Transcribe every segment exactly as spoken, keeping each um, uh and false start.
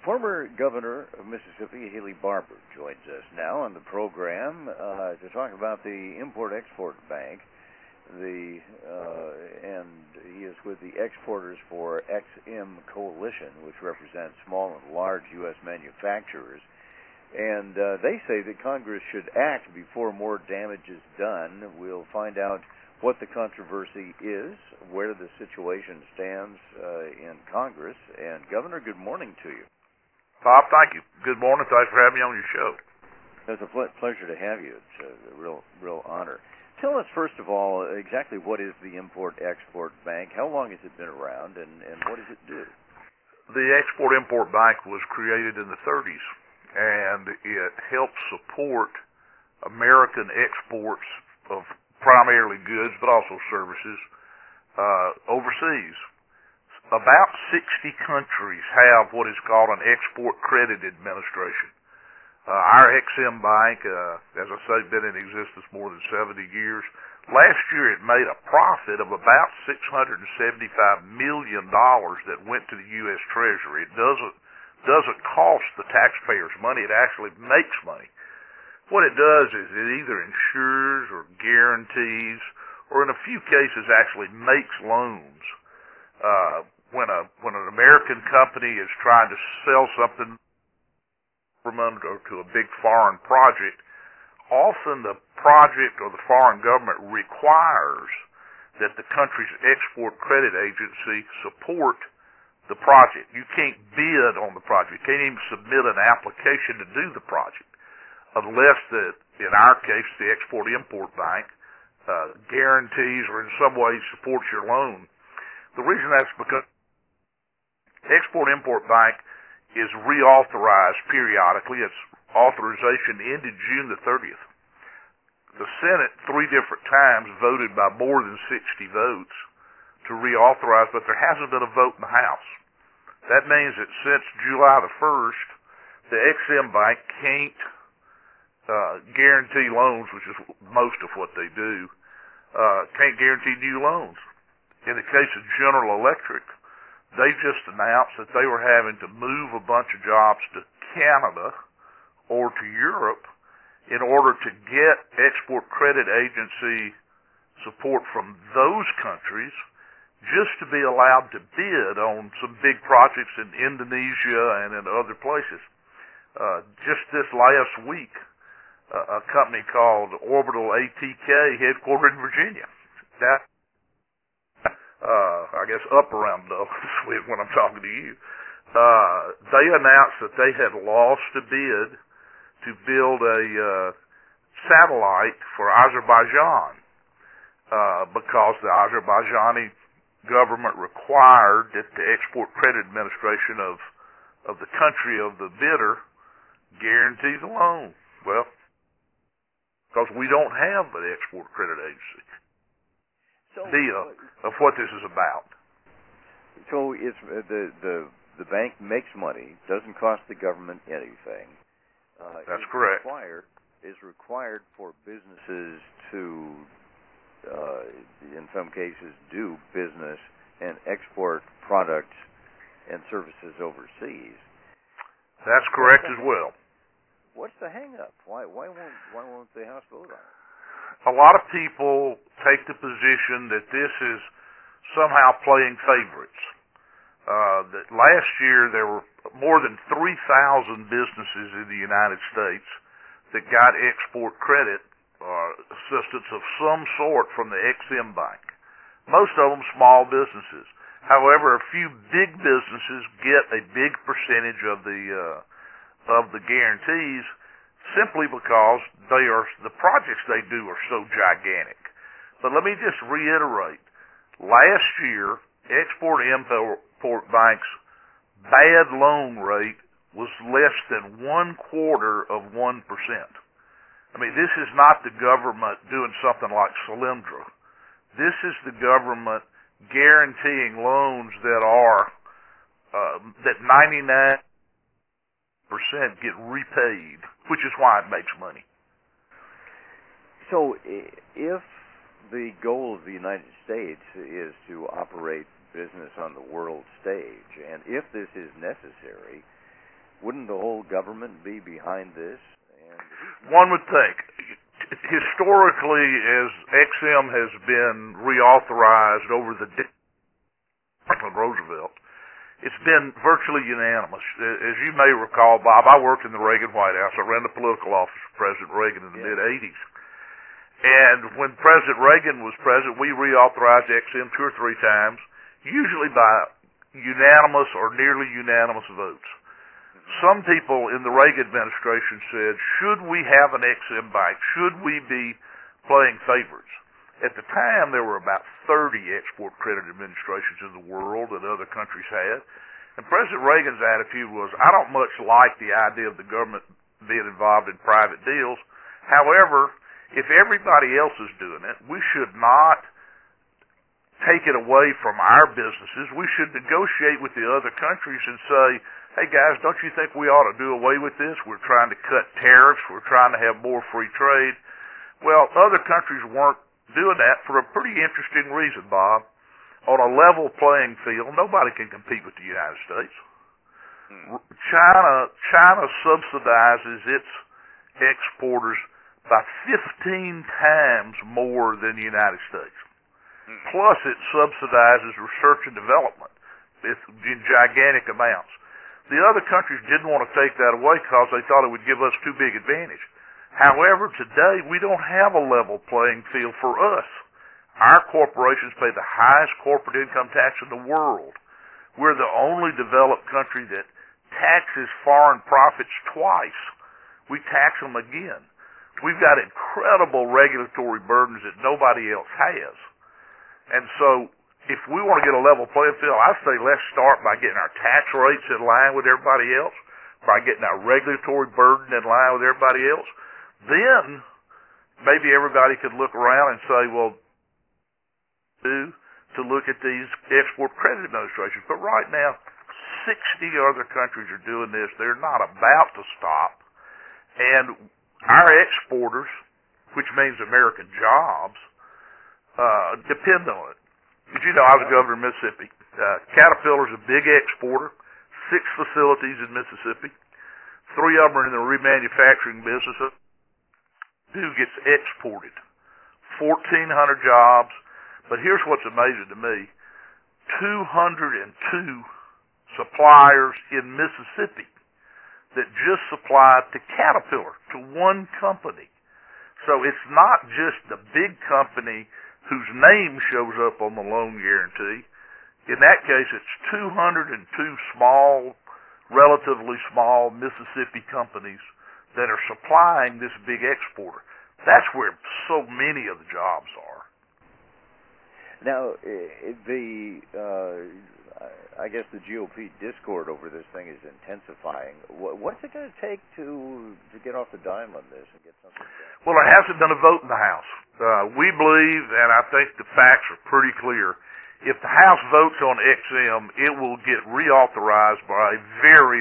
Former Governor of Mississippi, Haley Barbour, joins us now on the program uh, to talk about the Import-Export Bank. The uh, and he is with the Exporters for X M Coalition, which represents small and large U S manufacturers. And uh, they say that Congress should act before more damage is done. We'll find out what the controversy is, where the situation stands uh, in Congress. And Governor, good morning to you. Bob, thank you. Good morning. Thanks for having me on your show. It's a ple- pleasure to have you. It's a real, real honor. Tell us, first of all, exactly what is the Import-Export Bank? How long has it been around, and, and what does it do? The Export-Import Bank was created in the thirties, and it helps support American exports of primarily goods, but also services, uh, overseas. About sixty countries have what is called an Export Credit Administration. Uh, our X M Bank, uh, as I say, been in existence more than seventy years. Last year it made a profit of about six hundred seventy-five million dollars that went to the U S Treasury. It doesn't, doesn't cost the taxpayers money. It actually makes money. What it does is it either insures or guarantees, or in a few cases actually makes loans. Uh, when a, when an American company is trying to sell something or to a big foreign project, often the project or the foreign government requires that the country's export credit agency support the project. You can't bid on the project. You can't even submit an application to do the project unless that, in our case, the Export-Import Bank uh, guarantees or in some way supports your loan. The reason that's because Export-Import Bank is reauthorized periodically. Its authorization ended June the thirtieth. The Senate, three different times, voted by more than sixty votes to reauthorize, but there hasn't been a vote in the House. That means that since July the first, the X M Bank can't uh, guarantee loans, which is most of what they do, uh, can't guarantee new loans. In the case of General Electric, they just announced that they were having to move a bunch of jobs to Canada or to Europe in order to get export credit agency support from those countries just to be allowed to bid on some big projects in Indonesia and in other places. Uh, just this last week, uh, a company called Orbital A T K, headquartered in Virginia, that Uh, I guess up around Dulles when I'm talking to you. Uh, they announced that they had lost a bid to build a uh, satellite for Azerbaijan uh, because the Azerbaijani government required that the Export Credit Administration of of the country of the bidder guarantee the loan. Well, because we don't have an Export Credit Agency. So, Deal of what this is about. So it's uh, the the the bank makes money, doesn't cost the government anything. Uh, That's is correct. Required, is required for businesses to, uh, in some cases, do business and export products and services overseas. That's correct as well. What's the hang-up? Why why won't why won't the House vote on it? A lot of people take the position that this is somehow playing favorites. Uh, that last year there were more than three thousand businesses in the United States that got export credit or assistance of some sort from the X M Bank. Most of them small businesses. However, a few big businesses get a big percentage of the uh, of the guarantees, simply because they are, the projects they do are so gigantic. But let me just reiterate, last year, Export-Import Bank's bad loan rate was less than one quarter of one percent. I mean, this is not the government doing something like Solyndra. This is the government guaranteeing loans that are, uh, that ninety-nine percent get repaid, which is why it makes money. So if the goal of the United States is to operate business on the world stage, and if this is necessary, wouldn't the whole government be behind this? And one would think. Historically, as X M has been reauthorized over the Franklin Roosevelt, it's been virtually unanimous. As you may recall, Bob, I worked in the Reagan White House. I ran the political office for President Reagan in the yeah. mid-eighties. And when President Reagan was president, we reauthorized X M two or three times, usually by unanimous or nearly unanimous votes. Some people in the Reagan administration said, should we have an X M bank? Should we be playing favorites? At the time, there were about thirty export credit administrations in the world that other countries had. And President Reagan's attitude was, I don't much like the idea of the government being involved in private deals. However, if everybody else is doing it, we should not take it away from our businesses. We should negotiate with the other countries and say, hey guys, don't you think we ought to do away with this? We're trying to cut tariffs. We're trying to have more free trade. Well, other countries weren't doing that for a pretty interesting reason, Bob. On a level playing field, nobody can compete with the United States. Hmm. China, China subsidizes its exporters by fifteen times more than the United States. Hmm. Plus it subsidizes research and development in gigantic amounts. The other countries didn't want to take that away because they thought it would give us too big advantage. However, today we don't have a level playing field for us. Our corporations pay the highest corporate income tax in the world. We're the only developed country that taxes foreign profits twice. We tax them again. We've got incredible regulatory burdens that nobody else has. And so, if we want to get a level playing field, I say let's start by getting our tax rates in line with everybody else, by getting our regulatory burden in line with everybody else. Then, maybe everybody could look around and say, well, do to look at these export credit administrations. But right now, sixty other countries are doing this. They're not about to stop. And our exporters, which means American jobs, uh, depend on it. Did you know I was governor of Mississippi? Uh, Caterpillar's a big exporter, six facilities in Mississippi. Three of them are in the remanufacturing business. Who gets exported? fourteen hundred jobs. But here's what's amazing to me. two hundred two suppliers in Mississippi that just supplied to Caterpillar, to one company. So it's not just the big company whose name shows up on the loan guarantee. In that case, it's two hundred two small, relatively small Mississippi companies that are supplying this big exporter. That's where so many of the jobs are. Now, the uh, I guess the G O P discord over this thing is intensifying. What's it going to take to to get off the dime on this and get something done? Well, there hasn't been a vote in the House. Uh, we believe, and I think the facts are pretty clear, if the House votes on X M, it will get reauthorized by a very,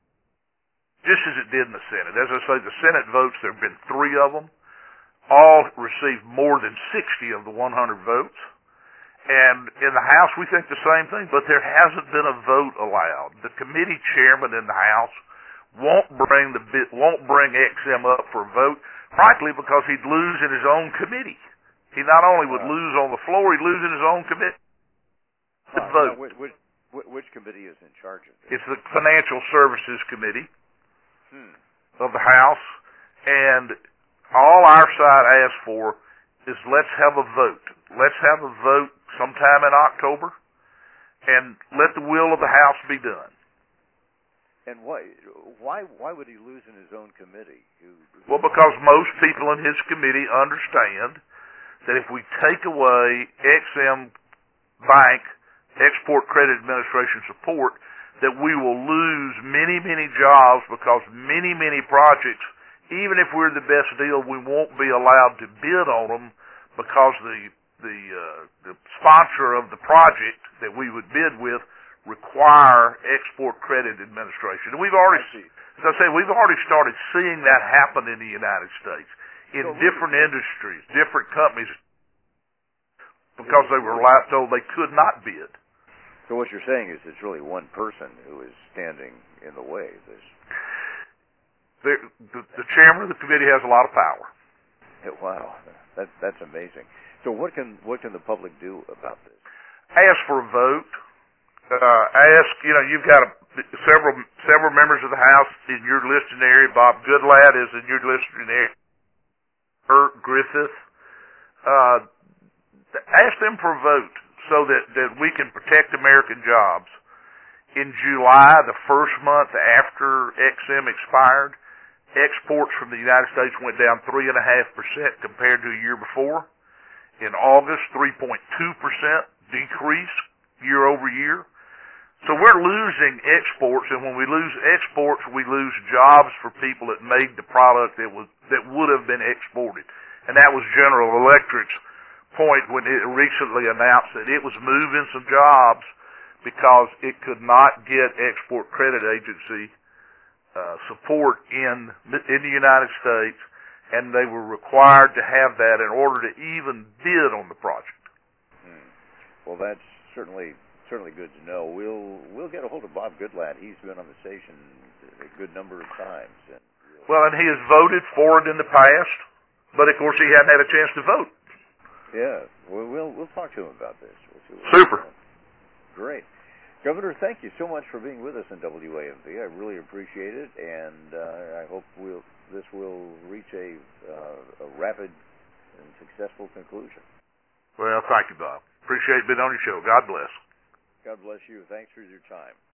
just as it did in the Senate. As I say, the Senate votes, there have been three of them, all received more than sixty of the one hundred votes. And in the House, we think the same thing, but there hasn't been a vote allowed. The committee chairman in the House won't bring the won't bring X M up for a vote, frankly, because he'd lose in his own committee. He not only would lose on the floor, he'd lose in his own committee. Uh, vote. Which, which, which committee is in charge of this? It's the Financial Services Committee hmm. of the House, and all our side asks for is let's have a vote. Let's have a vote sometime in October, and let the will of the House be done. And why, why, why would he lose in his own committee? Well, because most people in his committee understand that if we take away X M Bank, Export Credit Administration support, that we will lose many, many jobs because many, many projects, even if we're the best deal, we won't be allowed to bid on them because the the uh, the sponsor of the project that we would bid with require Export Credit Administration. And we've already, as I say, we've already started seeing that happen in the United States in so different industries, different companies, because they were told they could not bid. So what you're saying is it's really one person who is standing in the way. This the, the, the chairman of the committee has a lot of power. Wow, that, that's amazing. So what can what can the public do about this? Ask for a vote. Uh, ask, you know, you've got a, several several members of the House in your listening area. Bob Goodlatte is in your listening area. Bert Griffith. Uh, ask them for a vote so that, that we can protect American jobs. In July, the first month after X M expired, exports from the United States went down three point five percent compared to a year before. In August, three point two percent decrease year over year. So we're losing exports, and when we lose exports, we lose jobs for people that made the product that was that would have been exported. And that was General Electric's point when it recently announced that it was moving some jobs because it could not get Export Credit Agency uh, support in in the United States, and they were required to have that in order to even bid on the project. Hmm. Well, that's certainly certainly good to know. We'll we'll get a hold of Bob Goodlatte. He's been on the station a good number of times. And we'll well, and he has voted for it in the past, but of course he hadn't had a chance to vote. Yeah, we'll we'll, we'll talk to him about this. We'll see what Super. Great. Governor, thank you so much for being with us in W A M V. I really appreciate it, and uh, I hope we'll, this will reach a, uh, a rapid and successful conclusion. Well, thank you, Bob. Appreciate being on your show. God bless. God bless you. Thanks for your time.